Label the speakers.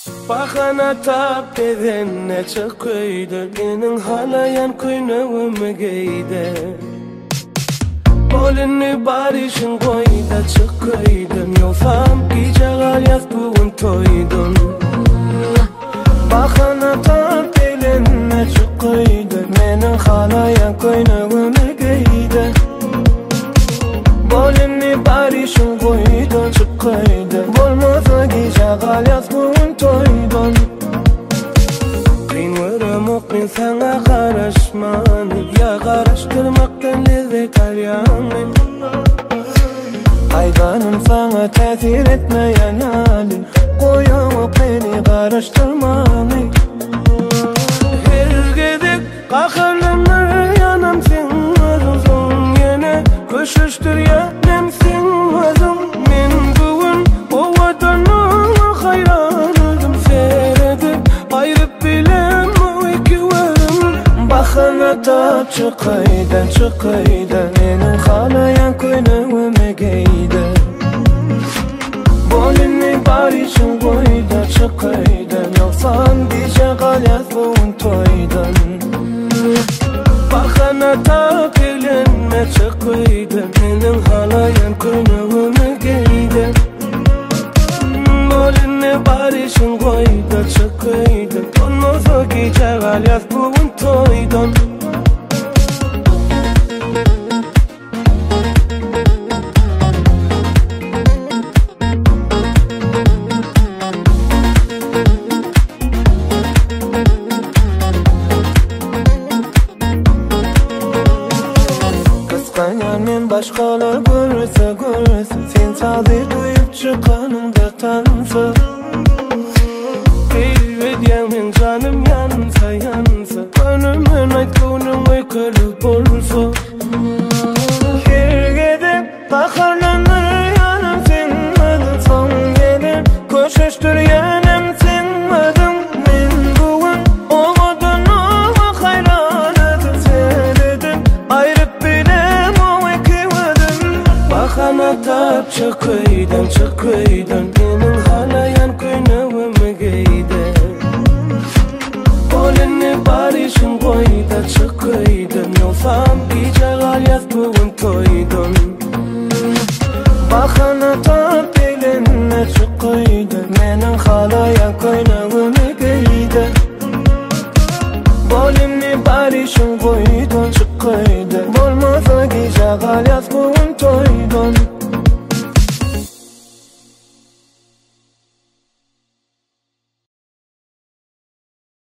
Speaker 1: Bahana tap dedenne çıkıydı, benim halayan kuynuğumu giydi. Bolini barışın koyda çıkıydım, yolsam gece galyaz bugün toydum. Bahana tap dedenne çıkıydı, benim halayan kuynuğumu giydi. Bolini barışın koyda çıkıydı, bolmasa gece galyaz bugün toydum. Ben sana karışmanı, ya karıştırmaktan lezzet alyanım. Haydanım sana tesir etmeyen halim, koyama beni karıştırmanı. Her gidip kakırlanır yanım sen azın, yine koşuştur yanım sen azın. Men bugün o vatanı hayranım, seyredip ayrıp bilem. Bahana tap çıkıydı, benim halayan kuynuğumu giydi. Bolini barışın koyda çıkıydı, yoksan gece galyaz bugün toydun. Bahana tap elenme çıkıydı, benim halayan kuynuğumu giydi. Bolini barışın koyda çıkıydı, olmasa gece galyaz bugün toydun. Kıskanyan men başkalar görürse, sen sadır duyup çıkanımda tansa. Eyvediyemin canım yansa, önümün aydınım uykulu bulsa. Her gidip bakarlanır yanım sen adın, son gelip koşuştur yanım sen adın. Men bugün o adını hayranıdım, seyredip ayrıp bilem o iki adın. Bahana tap çıkıydın,